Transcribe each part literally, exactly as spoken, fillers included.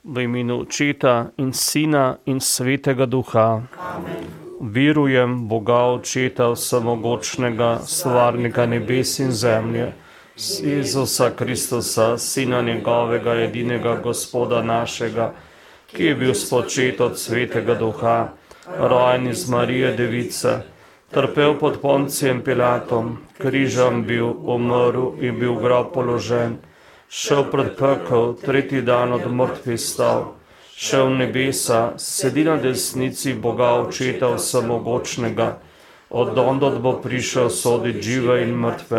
V imenu Očeta in Sina in Svetega Duha. Amen. Verujem Boga Očeta vsemogočnega, stvarnika nebes in zemlje, Jezusa Kristusa, Sina njegovega, edinega Gospoda našega, ki je bil spočet od Svetega Duha, rojen iz Marije Device, trpel pod Poncijem Pilatom, križem bil, umrl in bil v grob položen, šel pred pekel, tretji dan od mrtvih stal, šel v nebesa, sedi na desnici Boga Očeta vsemogočnega, od ondod bo prišel soditi žive in mrtve.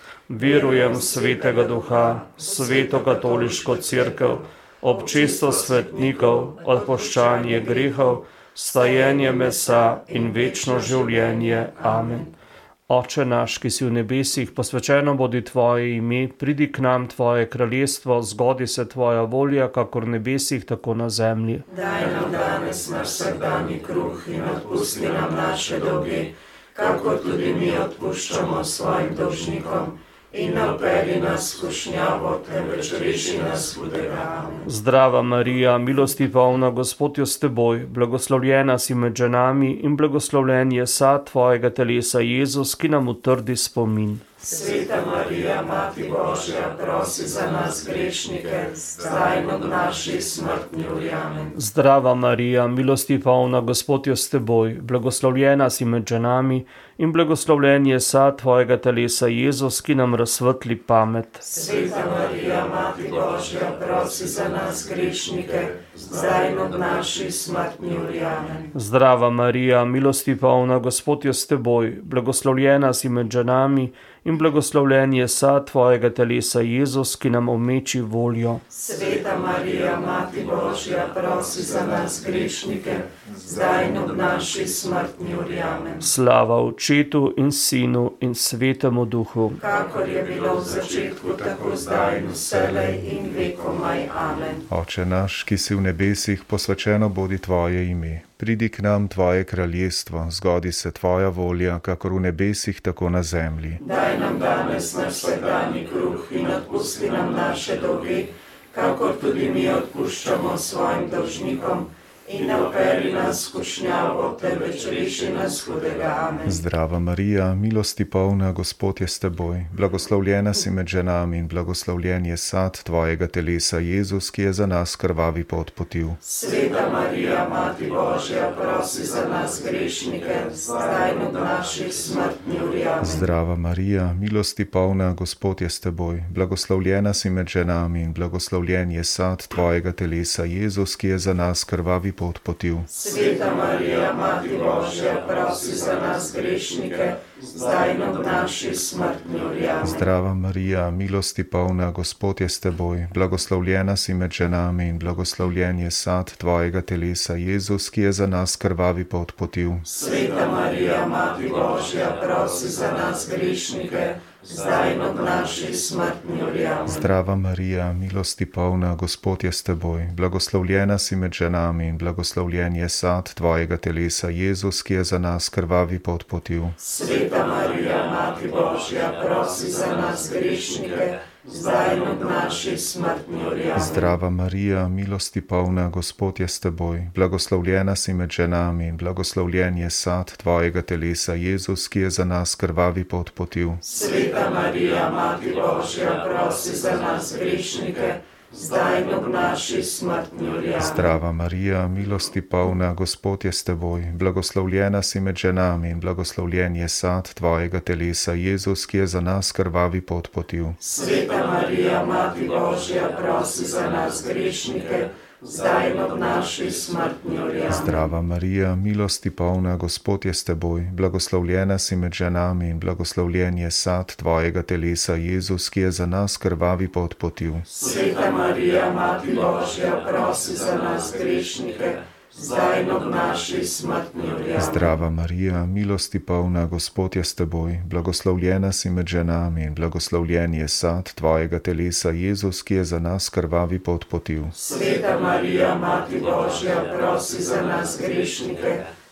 Verujem Svetega Duha, Sveto katoliško cerkev, občestvo svetnikov, odpoščanje grehov, stajenje mesa in večno življenje. Amen. Oče naš, ki si v nebesih, posvečeno bodi tvoje ime, pridi k nam tvoje kraljestvo, zgodi se tvoja volja, kakor v nebesih, tako na zemlji. Daj nam danes naš vsakdanji kruh in odpusti nam naše dolge, kakor tudi mi odpuščamo svojim dolžnikom. In ne vpelji nas v skušnjavo, temveč reši nas hudega. Amen. Zdrava Marija, milosti polna, Gospod je s teboj, blagoslovljena si med ženami in blagoslovljen je sad tvojega telesa, Jezus, ki nam utrdi spomin. Sveta Marija, Mati Božja, prosi za nas grešnike, zdaj in ob naši smrtni uri. Amen. Zdrava Marija, milosti polna, Gospod je s teboj, blagoslovljena si med ženami in blagoslovljen je sad tvojega telesa, Jezus, ki nam razsvetli pamet. Sveta Marija, Mati Božja, prosi za nas grešnike, zdaj in ob naši smrtni uri. Amen. Zdrava Marija, milosti polna, Gospod je s teboj, blagoslovljena si med ženami in blagoslovljen je sad tvojega telesa, Jezus, ki nam omeči voljo. Sveta Marija, Mati Božja, prosi za nas grešnike, zdaj in ob naši smrtni uri. Amen. Slava Očetu in Sinu in Svetemu Duhu. Kakor je bilo v začetku, tako zdaj in vselej in vekomaj. Amen. Oče naš, ki si v nebesih, posvečeno bodi tvoje ime. Pridi k nam tvoje kraljestvo, zgodi se tvoja volja, kakor v nebesih, tako na zemlji. Daj nam danes naš vsakdanji kruh in odpusti nam naše dolge, kakor tudi mi odpuščamo svojim dolžnikom. In ne vpelji nas v skušnjavo, temveč reši nas hudega. Amen. Zdrava Marija, milosti polna, Gospod je s teboj, blagoslovljena si med ženami in blagoslovljen je sad tvojega telesa, Jezus, ki je za nas krvavi pot potil. Sveta Marija, Mati Božja, prosi za nas grešnike, zdaj in ob naši smrtni uri. Amen. Zdrava Marija, milosti polna, Gospod je s teboj, blagoslovljena si med ženami in blagoslovljen je sad tvojega telesa, Jezus, ki je za nas krvavi pot potil. Sveta Marija, Mati Božja, prosi za nas grešnike, zdaj in ob naši smrtni uri. Amen. Zdrava Marija, milosti polna, Gospod je s teboj, blagoslovljena si med ženami in blagoslovljen je sad tvojega telesa, Jezus, ki je za nas krvavi pot potil. Sveta Marija, Mati Božja, prosi za nas grešnike, zdaj in ob naši smrtni uri. Amen. Zdrava Marija, milosti polna, Gospod je s teboj, blagoslovljena si med ženami in blagoslovljen je sad tvojega telesa, Jezus, ki je za nas krvavi pot potil. Sveta Marija, Mati Božja, prosi za nas grešnike, zdaj in ob naši smrtni uri. Amen. Zdrava Marija, milosti polna, Gospod je s teboj, blagoslovljena si med ženami in blagoslovljen je sad tvojega telesa, Jezus, ki je za nas krvavi pot potil. Sveta Marija, Mati Božja, prosi za nas grešnike, zdaj in ob naši smrtni uri. Amen. Zdrava Marija, milosti polna, Gospod je s teboj, blagoslovljena si med ženami in blagoslovljen je sad tvojega telesa, Jezus, ki je za nas krvavi pot potil. Sveta Marija, Mati Božja, prosi za nas grešnike, zdaj in ob naši smrtni uri. Amen. Zdrava Marija, milosti polna, Gospod je s teboj, blagoslovljena si med ženami in blagoslovljen je sad tvojega telesa, Jezus, ki je za nas krvavi pot potil. Sveta Marija, Mati Božja, prosi za nas grešnike, zdaj in ob naši smrtni uri. Amen. Zdrava Marija, milosti polna, Gospod je s teboj, blagoslovljena si med ženami in blagoslovljen je sad tvojega telesa, Jezus, ki je za nas krvavi pot potil. Sveta Marija, Mati Božja, prosi za nas grešnike,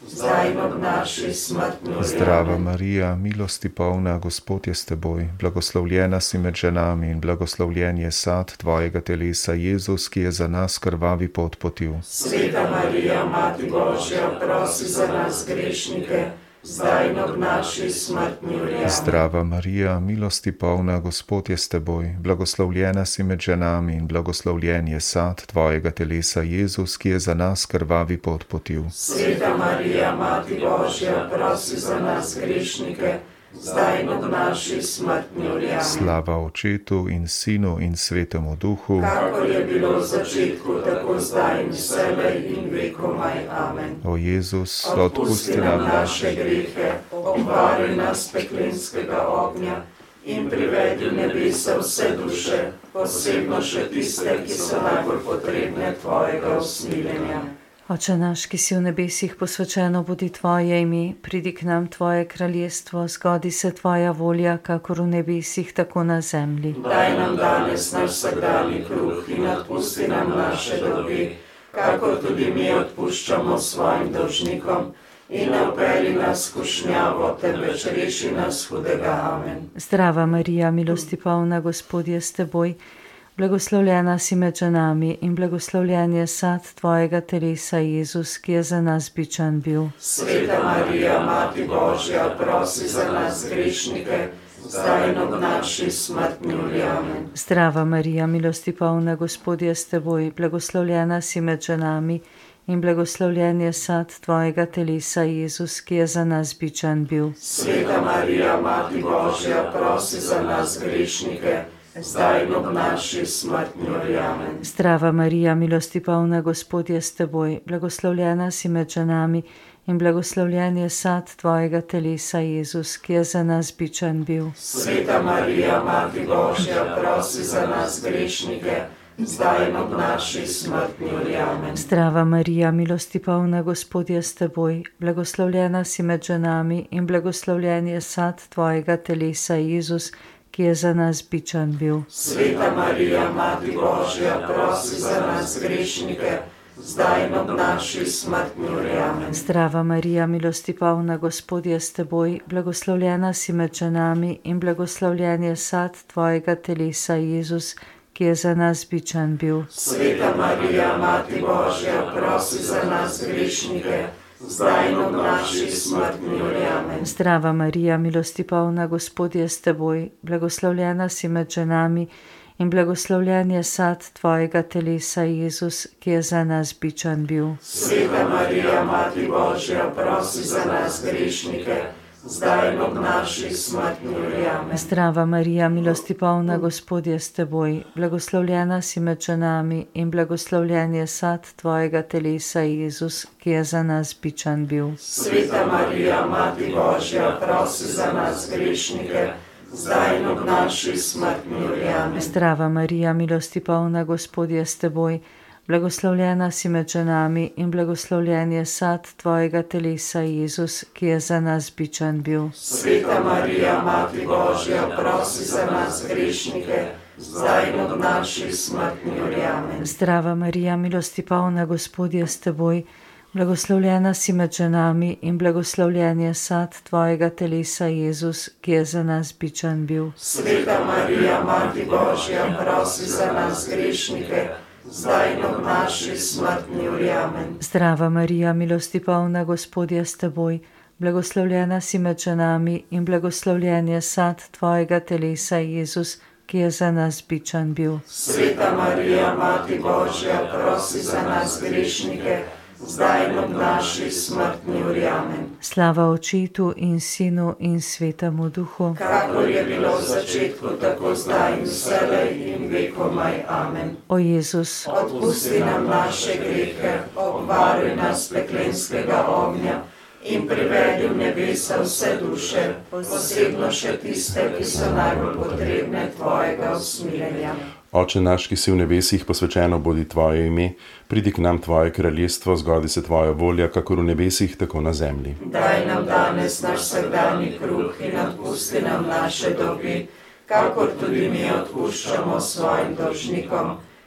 zdaj in ob naši smrtni uri. Zdrava Marija, milosti polna, Gospod je s teboj, blagoslovljena si med ženami in blagoslovljen je sad tvojega telesa, Jezus, ki je za nas krvavi pot potil. Sveta Marija, Mati Božja, prosi za nas grešnike, zdaj in ob naši smrtni uri. Zdrava Marija, milosti polna, Gospod je s teboj, blagoslovljena si med ženami in blagoslovljen je sad tvojega telesa, Jezus, ki je za nas krvavi pot potil. Sveta Marija, Mati Božja, prosi za nas grešnike, zdaj in ob naši smrtni uri. Slava Očetu in Sinu in Svetemu Duhu, kakor je bilo v začetku, tako zdaj in vselej in vekomaj. Amen. o Jezus, Odpusti nam naše grehe, obvari nas peklenskega ognja in privedi v nebesa vse duše, posebno še tiste, ki so najbolj potrebne tvojega usmiljenja. Oče naš, ki si v nebesih, posvečeno bodi tvoje ime, pridi k nam tvoje kraljestvo, zgodi se tvoja volja, kakor v nebesih, tako na zemlji. Daj nam danes naš vsakdanji kruh in odpusti nam naše dolge, kakor tudi mi odpuščamo svojim dolžnikom, in ne vpelji nas v skušnjavo, temveč reši nas hudega. Amen. Zdrava Marija, milosti polna, Gospod je s teboj, blagoslovljena si med ženami in blagoslovljen je sad tvojega telesa, Jezus, ki je za nas bičan bil. Sveta Marija, Mati Božja, prosi za nas grešnike, zdaj in ob naši smrtni uri. Amen. Zdrava Marija, milosti polna, Gospod je s teboj, blagoslovljena si med ženami in blagoslovljen je sad tvojega telesa, Jezus, ki je za nas bičan bil. Sveta Marija, Mati Božja, prosi za nas grešnike, zdaj in ob naši smrtni uri. Amen. Zdrava Marija, milosti polna, Gospod je s teboj, blagoslovljena si med ženami in blagoslovljen je sad tvojega telesa, Jezus, ki je za nas bičan bil. Sveta Marija, Mati Božja, prosi za nas grešnike, zdaj in ob naši smrtni uri. Amen. Zdrava Marija, milosti polna, Gospod je s teboj, blagoslovljena si med ženami in blagoslovljen je sad tvojega telesa, Jezus, ki je za nas bičan bil. Sveta Marija, Mati Božja, prosi za nas grešnike, zdaj in ob naši smrtni uri. Amen. Zdrava Marija, milosti polna, Gospod je s teboj, blagoslovljena si med ženami in blagoslovljen je sad tvojega telesa, Jezus, ki je za nas bičan bil. Sveta Marija, Mati Božja, prosi za nas grešnike, zdaj in ob naši smrtni uri. Amen. Zdrava Marija, milosti polna, Gospod je s teboj, blagoslovljena si med ženami in blagoslovljen je sad tvojega telesa, Jezus, ki je za nas bičan bil. Sveta Marija, Mati Božja, prosi za nas grešnike, zdaj in ob naši smrtni uri. Amen. Zdrava Marija, milosti polna, Gospod je s teboj, blagoslovljena si med ženami in blagoslovljen je sad tvojega telesa, Jezus, ki je za nas bičan bil. Sveta Marija, Mati Božja, prosi za nas grešnike, zdaj in ob naši smrtni uri. Amen. Zdrava Marija, milosti polna, Gospod je s teboj, blagoslovljena si med ženami in blagoslovljen je sad tvojega telesa, Jezus, ki je za nas bičan bil. Sveta Marija, Mati Božja, prosi za nas grešnike, zdaj in ob naši smrtni uri. Amen. Zdrava Marija, milosti polna, Gospod je s teboj, blagoslovljena si med ženami in blagoslovljen je sad tvojega telesa, Jezus, ki je za nas bičan bil. Sveta Marija, Mati Božja, prosi za nas grešnike, zdaj in ob naši smrtni uri. Amen. Zdrava Marija, milosti polna, Gospod je s teboj, blagoslovljena si med ženami in blagoslovljen je sad tvojega telesa, Jezus, ki je za nas bičan bil. Sveta Marija, Mati Božja, prosi za nas grešnike, zdaj in ob naši smrtni uri. Amen. Slava Očetu in Sinu in Svetemu Duhu, kakor je bilo v začetku, tako zdaj in vselej in vekomaj. Amen. o Jezus, Odpusti nam naše grehe, obvaruj nas peklenskega ognja in privedi v nebesa vse duše, posebno še tiste, ki so najbolj potrebne tvojega usmiljenja. Oče naš, ki si v nebesih, posvečeno bodi tvoje ime, pridi k nam tvoje kraljestvo, zgodi se tvoja volja, kakor v nebesih, tako na zemlji. Daj nam danes naš vsakdanji kruh in odpusti nam naše dolge, kakor tudi mi odpuščamo svojim dolžnikom,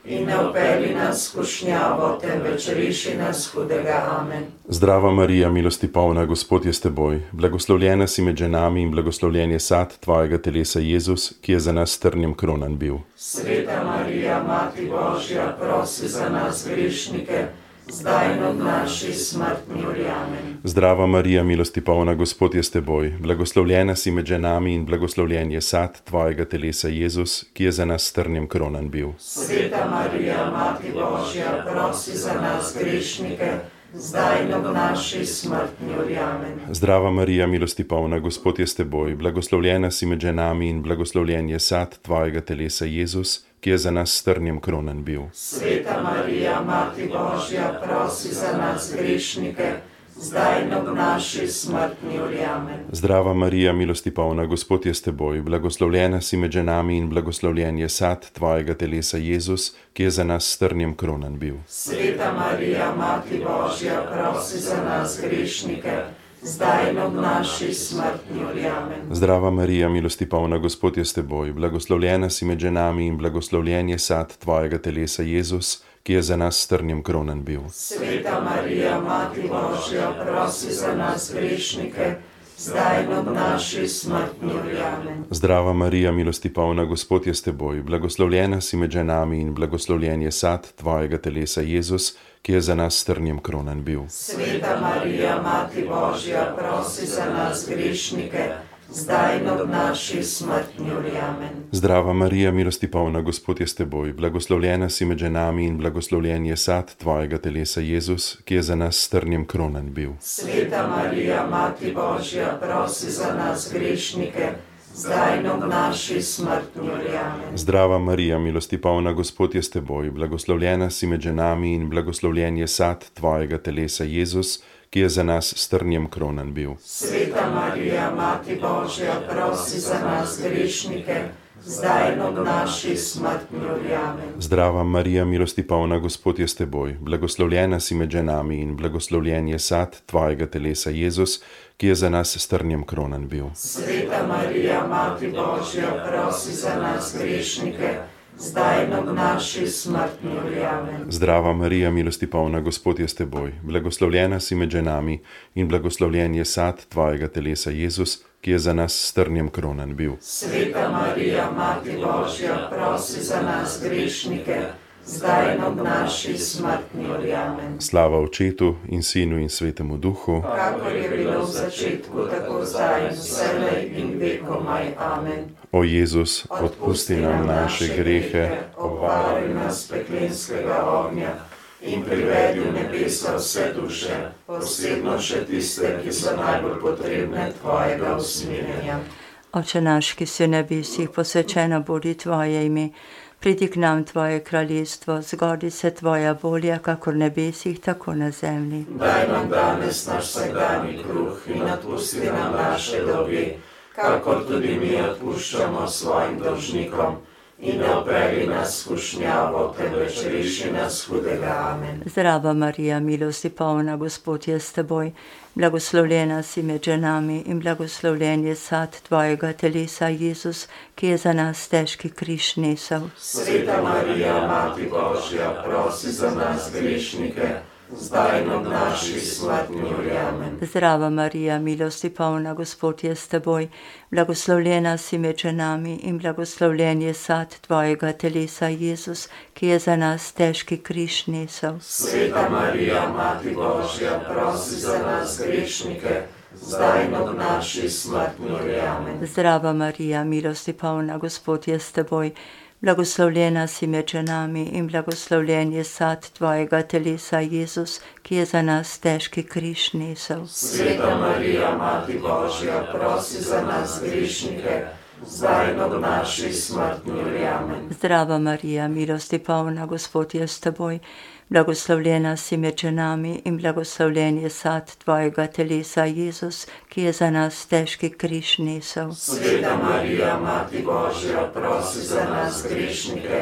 in ne vpelji nas v skušnjavo, temveč reši nas hudega. Amen. Zdrava Marija, milosti polna, Gospod je s teboj, blagoslovljena si med ženami in blagoslovljen je sad tvojega telesa Jezus, ki je za nas s trnjem kronan bil. Sveta Marija, Mati Božja, prosi za nas grešnike, zdaj in ob naši smrtni uri. Amen. Zdrava Marija, milosti polna, Gospod je s teboj, blagoslovljena si med ženami in blagoslovljen je sad tvojega telesa Jezus, ki je za nas s trnjem kronan bil. Sveta Marija, Mati Božja, prosi za nas grešnike, zdaj in ob naši smrtni uri. Amen. Zdrava Marija, milosti polna, Gospod je s teboj, blagoslovljena si med ženami in blagoslovljen je sad tvojega telesa Jezus, ki je za nas s trnjem kronan bil. Sveta Marija, Mati Božja, prosi za nas grešnike, zdaj in ob naši smrtni uri. Amen. Zdrava Marija, milosti polna, Gospod je s teboj, blagoslovljena si med ženami in blagoslovljen je sad tvojega telesa Jezus, ki je za nas s trnjem kronan bil. Sveta Marija, Mati Božja, prosi za nas grešnike, zdaj in ob naši smrtni uri. Amen. Zdrava Marija, milosti polna, Gospod je s teboj, blagoslovljena si med ženami in blagoslovljen je sad tvojega telesa Jezus, ki je za nas s trnjem kronan bil. Sveta Marija, Mati Božja, prosi za nas grešnike, zdaj in ob naši smrtni uri. Amen. Zdrava Marija, milosti polna, Gospod je s teboj, blagoslovljena si med ženami in blagoslovljen je sad tvojega telesa Jezus, ki je za nas s trnjem kronan bil. Sveta Marija, Mati Božja, prosi za nas grešnike, zdaj in ob naši smrtni uri. Amen. Zdrava Marija, milosti polna, Gospod je s teboj, blagoslovljena si med ženami in blagoslovljen je sad tvojega telesa Jezus, ki je za nas s trnjem kronan bil. Sveta Marija, Mati Božja, prosi za nas grešnike, zdaj in ob naši smrtni uri. Amen. Zdrava Marija, milosti polna, Gospod je s teboj, blagoslovljena si med ženami in blagoslovljen je sad tvojega telesa Jezus, ki je za nas s trnjem kronan bil. Sveta Marija, Mati Božja, prosi za nas grešnike, zdaj in ob naši smrtni uri. Amen. Zdrava Marija, milosti polna, Gospod je s teboj, blagoslovljena si med ženami in blagoslovljen je sad tvojega telesa Jezus, ki je za nas s trnjem kronan bil. Sveta Marija, Mati Božja, prosi za nas grešnike, zdaj in ob naši smrtni uri. Amen. Zdrava Marija, milosti polna, Gospod je s teboj, blagoslovljena si med ženami in blagoslovljen je sad tvojega telesa Jezus, ki je za nas s trnjem kronan bil. Sveta Marija, Mati Božja, prosi za nas grešnike, zdaj in ob naši smrtni uri. Amen. Slava Očetu in Sinu in Svetemu Duhu, kakor je bilo v začetku, tako zdaj in vselej in vekomaj. Amen. O Jezus, odpusti nam naše grehe, obvaruj nas peklenskega ognja in privedi v nebesa vse duše, posebno še tiste, ki so najbolj potrebne tvojega usmiljenja. Oče naš, ki si v nebesih, posvečeno bodi tvoje ime. Pridi k nam tvoje kraljestvo, zgodi se tvoja volja, kakor v nebesih, tako na zemlji. Daj nam danes naš vsakdanji kruh in odpusti nam naše dolge, kakor tudi mi odpuščamo svojim dolžnikom. In ne vpelji nas v skušnjavo, temveč reši nas hudega. Amen. Zdrava Marija, milosti polna, Gospod je s teboj, blagoslovljena si med ženami in blagoslovljen je sad tvojega telesa Jezus, ki je za nas težki križ nesel. Sveta Marija, Mati Božja, prosi za nas grešnike, zdaj in ob naši smrtni uri. Amen. Zdrava Marija, milosti polna, Gospod je s teboj, blagoslovljena si med ženami in blagoslovljen je sad tvojega telesa Jezus, ki je za nas težki križ nesel. Sveta Marija, Mati Božja, prosi za nas grešnike, zdaj in ob naši smrtni uri. Amen. Zdrava Marija, milosti polna, Gospod je s teboj, blagoslovljena si med ženami in blagoslovljen je sad tvojega telesa Jezus, ki je za nas težki križ nesel. Sveta Marija, Mati Božja, prosi za nas grešnike, zdaj in ob naši smrtni uri. Amen. Zdrava Marija, milosti polna, Gospod je s teboj, blagoslovljena si med ženami in blagoslovljen je sad tvojega telesa Jezus, ki je za nas težki križ nesel. Sveta Marija, Mati Božja, prosi za nas grešnike,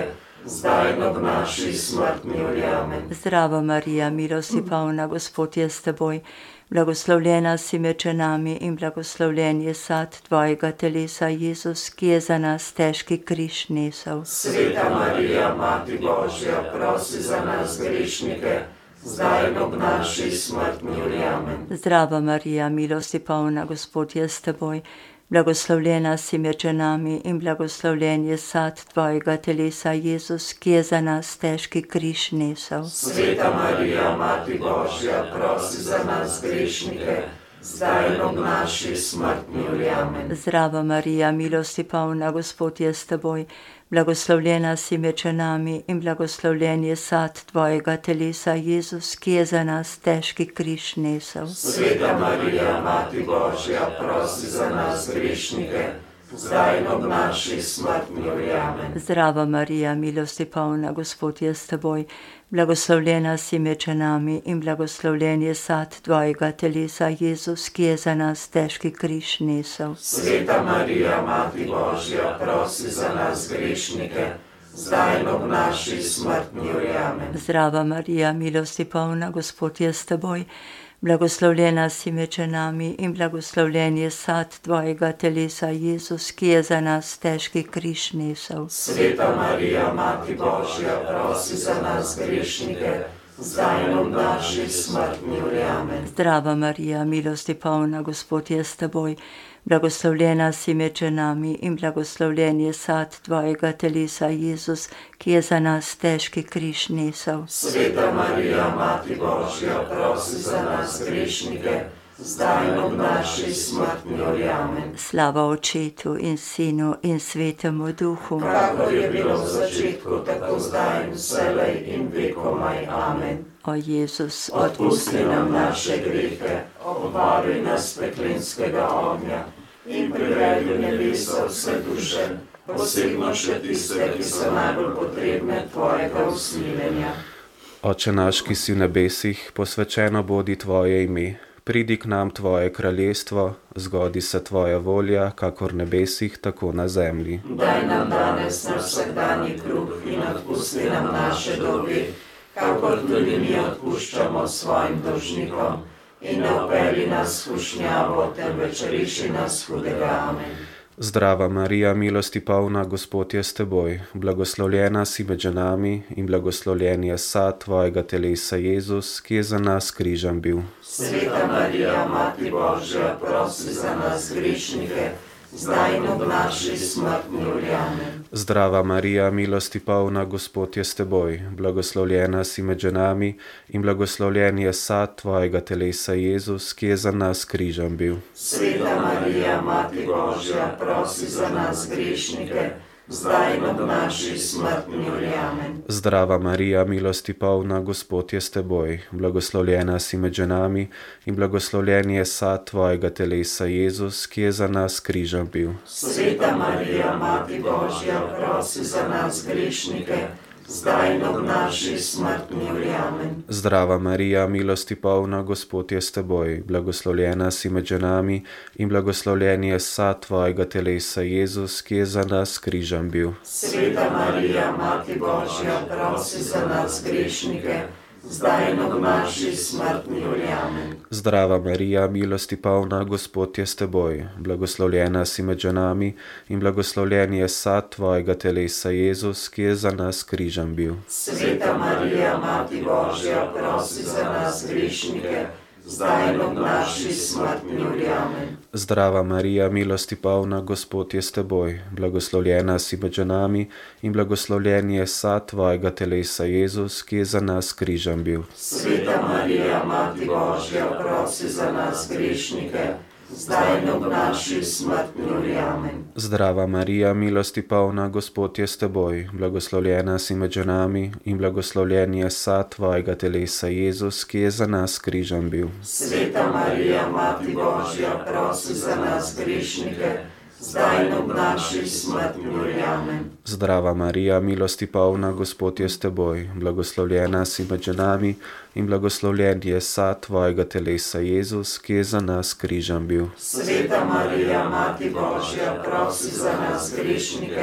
zdaj in ob naši smrtni uri. Amen. Zdrava Marija, milosti polna, Gospod je s teboj. Blagoslovljena si med ženami in blagoslovljen je sad tvojega telesa, Jezus, ki je za nas težki križ nesel. Sveta Marija, Mati Božja, prosi za nas grešnike, zdaj in ob naši smrtni uri. Amen. Zdrava Marija, milosti polna, Gospod je s teboj. Blagoslovljena si med ženami in blagoslovljen je sad tvojega telesa, Jezus, ki je za nas težki križ nesel. Sveta Marija, Mati Božja, prosi za nas grešnike, zdaj in ob naši smrtni uri. Amen. Zdrava Marija, milosti polna, Gospod je s teboj. Blagoslovljena si med ženami in blagoslovljen je sad tvojega telesa, Jezus, ki je za nas težki križ nesel. Sveta Marija, Mati Božja, prosi za nas grešnike, zdaj in ob naši smrtni uri. Amen. Zdrava Marija, milosti polna, Gospod je s teboj. Blagoslovljena si med ženami in blagoslovljen je sad tvojega telesa, Jezus, ki je za nas težki križ nesel. Sveta Marija, Mati Božja, prosi za nas grešnike, zdaj in ob naši smrtni uri. Amen. Zdrava Marija, milosti polna, Gospod je s teboj. Blagoslovljena si med ženami in blagoslovljen je sad tvojega telesa, Jezus, ki je za nas težki križ nesel. Sveta Marija, Mati Božja, prosi za nas grešnike, zdaj in ob naši smrtni uri. Amen. Zdrava Marija, milosti polna, Gospod je s teboj. Blagoslovljena si med ženami in blagoslovljen je sad tvojega telesa, Jezus, ki je za nas težki križ nesel. Sveta Marija, Mati Božja, prosi za nas grešnike, zdaj in ob naši smrtni uri. Amen. Slava Očetu in Sinu in Svetemu Duhu. Kakor je bilo v začetku, tako zdaj in vselej in vekomaj. Amen. O Jezus, Odpusti nam naše grehe, obvaruj nas peklenskega ognja in privedi v nebeso vse duše, posebno še tiste, ki so najbolj potrebne tvojega usmiljenja. Oče naš, ki si v nebesih, posvečeno bodi tvoje ime. Pridi k nam tvoje kraljestvo, zgodi se tvoja volja, kakor v nebesih, tako na zemlji. Daj nam danes naš vsakdanji kruh in odpusti nam naše dolge, kakor tudi mi odpuščamo svojim dolžnikom, in ne vpelji nas v skušnjavo, temveč reši nas hudega. Amen. Zdrava Marija, milosti polna, Gospod je s teboj. Blagoslovljena si med ženami in blagoslovljen je sad tvojega telesa, Jezus, ki je za nas križem bil. Sveta Marija, Mati Božja, prosi za nas grešnike, zdaj in ob naši smrtni uri. Amen. Zdrava Marija, milosti polna, Gospod je s teboj. Blagoslovljena si med ženami in blagoslovljen je sad tvojega telesa, Jezus, ki je za nas križem bil. Sveta Marija, Mati Božja, prosi za nas grešnike, zdaj in ob naši smrtni uri. Amen. Zdrava Marija, milosti polna, Gospod je s teboj. Blagoslovljena si med ženami in blagoslovljen je sad tvojega telesa, Jezus, ki je za nas križem bil. Sveta Marija, Mati Božja, prosi za nas grešnike, zdaj in ob naši smrtni uri. Amen. Zdrava Marija, milosti polna, Gospod je s teboj. Blagoslovljena si med ženami in blagoslovljen je sad tvojega telesa, Jezus, ki je za nas križem bil. Sveta Marija, Mati Božja, prosi za nas grešnike, zdaj in ob naši smrtni uri. Amen. Zdrava Marija, milosti polna, Gospod je s teboj. Blagoslovljena si med ženami in blagoslovljen je sad tvojega telesa, Jezus, ki je za nas križem bil. Sveta Marija, Mati Božja, prosi za nas grešnike, zdaj in ob naši smrtni uri. Amen. Zdrava Marija, milosti polna, Gospod je s teboj. Blagoslovljena si med ženami in blagoslovljen je sad tvojega telesa, Jezus, ki je za nas križem bil. Sveta Marija, Mati Božja, prosi za nas grešnike, zdaj in ob naši smrtni uri. Amen. Zdrava Marija, milosti polna, Gospod je s teboj. Blagoslovljena si med ženami in blagoslovljen je sad tvojega telesa, Jezus, ki je za nas križem bil. Sveta Marija, Mati Božja, prosi za nas grešnike, zdaj in ob naši smrtni uri. Amen. Zdrava Marija, milosti polna, Gospod je s teboj. Blagoslovljena si med ženami in blagoslovljen je sad tvojega telesa, Jezus, ki je za nas križem bil. Sveta Marija, Mati Božja, prosi za nas grešnike,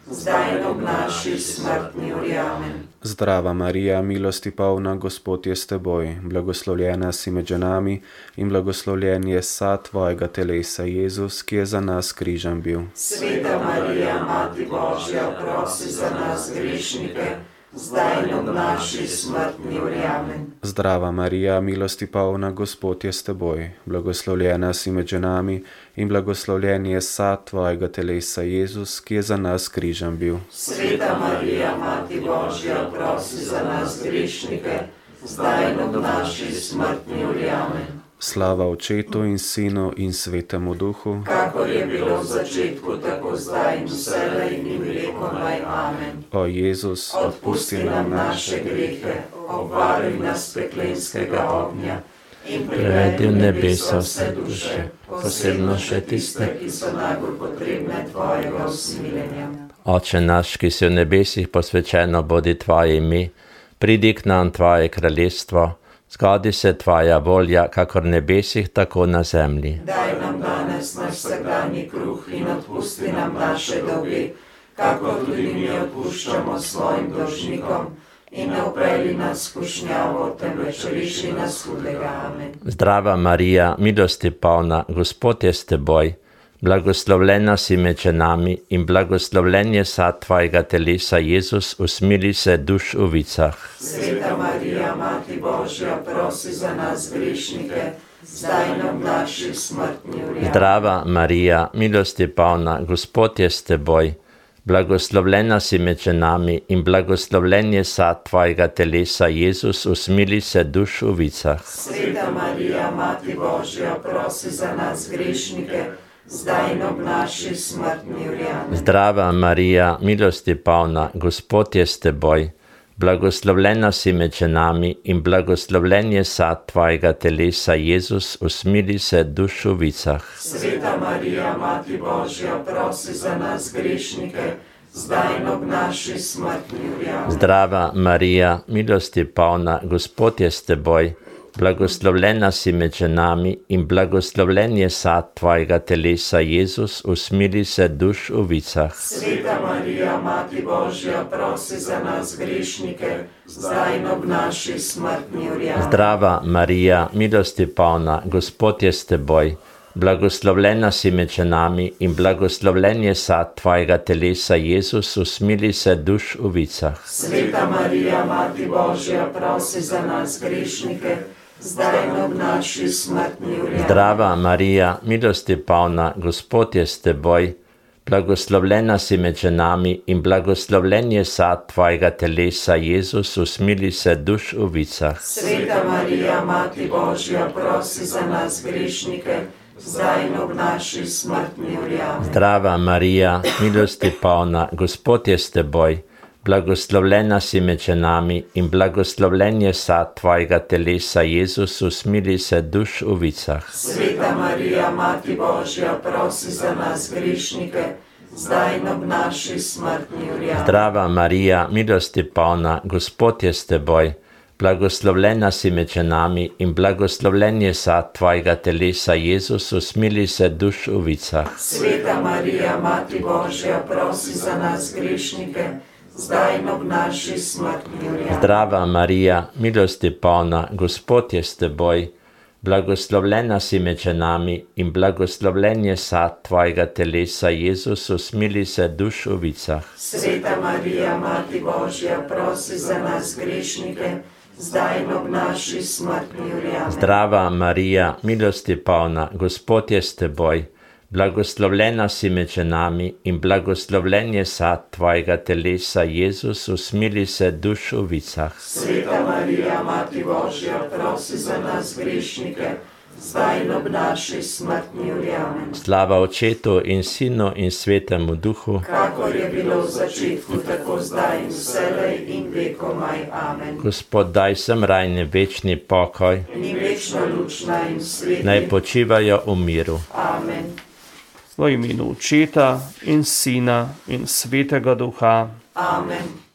zdaj in ob naši smrtni uri. Amen. Zdrava Marija, milosti polna, Gospod je s teboj, blagoslovljena si med ženami in blagoslovljen je sad tvojega telesa, Jezus, ki je za nas križem bil. Sveta Marija, Mati Božja, prosi za nas grešnike, zdaj in ob naši smrtni uri. Amen. Zdrava Marija, milosti polna, Gospod je s teboj, blagoslovljena si med ženami in blagoslovljen je sad tvojega telesa, Jezus, ki je za nas križem bil. Sveta Marija, Mati Božja, prosi za nas grešnike, zdaj in ob naši smrtni uri. Amen. Slava Očetu in Sinu in Svetemu Duhu, kakor je bilo v začetku, tako zdaj in vselej in vekomaj. Amen. O Jezus, odpusti nam naše grehe, obvaruj nas peklenskega ognja in privedi v nebesa vse duše, posebno še tiste, ki so najbolj potrebne tvojega usmiljenja. Oče naš, ki si v nebesih, posvečeno bodi tvoje ime, pridi k nam tvoje kraljestvo, zgodi se tvoja volja, kakor v nebesih, tako na zemlji. Daj nam danes naš vsakdanji kruh in odpusti nam naše dolge, kakor tudi mi odpuščamo svojim dolžnikom, in ne vpelji nas v skušnjavo, temveč reši nas hudega. Amen. Zdrava Marija, milosti polna, Gospod je s teboj, blagoslovljena si med ženami in blagoslovljen je sad tvojega telesa, Jezus, usmili se duš v vicah. Sveta Marija, Mati Božja, prosi za nas grešnike, zdaj in ob naši smrtni uri. Zdrava Marija, milosti polna, Gospod je s teboj, blagoslovljena si med ženami in blagoslovljen je sad tvojega telesa, Jezus, usmili se duš v vicah. Sveta Marija, Mati Božja, prosi za nas grešnike, zdaj in ob naši smrtni uri. Zdrava Marija, milosti polna, Gospod je s teboj, blagoslovljena si med ženami in blagoslovljen je sad tvojega telesa, Jezus, usmili se duš v vicah. Sveta Marija, Mati Božja, prosi za nas grešnike, zdaj in ob naši smrtni uri. Zdrava Marija, milosti polna, Gospod je s teboj, blagoslovljena si med ženami in blagoslovljen je sad tvojega telesa, Jezus, usmili se duš v vicah. Sveta Marija, Mati Božja, prosi za nas grešnike, zdaj in ob naši smrtni uri. Zdrava Marija, milosti polna, Gospod je s teboj, blagoslovljena si med ženami in blagoslovljen je sad tvojega telesa, Jezus, usmili se duš v vicah. Sveta Marija, Mati Božja, prosi za nas grešnike, zdaj in ob naši smrtni uri. Zdrava Marija, milosti polna, Gospod je s teboj, blagoslovljena si med ženami in blagoslovljen je sad tvojega telesa, Jezus, usmili se duš v vicah. Sveta Marija, Mati Božja, prosi za nas grešnike, zdaj in ob naši smrtni uri. Zdrava Marija, milosti polna, Gospod je s teboj, blagoslovljena si med ženami in blagoslovljen je sad tvojega telesa, Jezus, usmili se duš v vicah. Sveta Marija, Mati Božja, prosi za nas grešnike, zdaj in ob naši smrtni uri. Zdrava Marija, milosti polna, Gospod je s teboj, blagoslovljena si med ženami in blagoslovljen je sad tvojega telesa, Jezus, usmili se duš v vicah. Sveta Marija, Mati Božja, prosi za nas grešnike, zdaj in ob naši smrtni uri. Zdrava Marija, milosti polna, Gospod je s teboj, blagoslovljena si med ženami in blagoslovljen je sad tvojega telesa, Jezus, usmili se duš v vicah. Sveta Marija, Mati Božja, prosi za nas grešnike, zdaj in ob naši smrtni uri. Zdrava Marija, milosti polna, Gospod je s teboj, blagoslovljena si med ženami in blagoslovljen je sad tvojega telesa, Jezus, usmili se duš v vicah. Sveta Marija, Mati Božja, prosi za nas grešnike, zdaj in ob naši smrtni uri. Slava Očetu in Sinu in Svetemu Duhu, kakor je bilo v začetku, tako zdaj in vselej in vekomaj. Amen. Gospod, daj sem rajni večni pokoj, in večno luč naj jim sveti. Naj počivajo v miru. Amen. V imenu Očeta in Sina in Svetega Duha. Amen.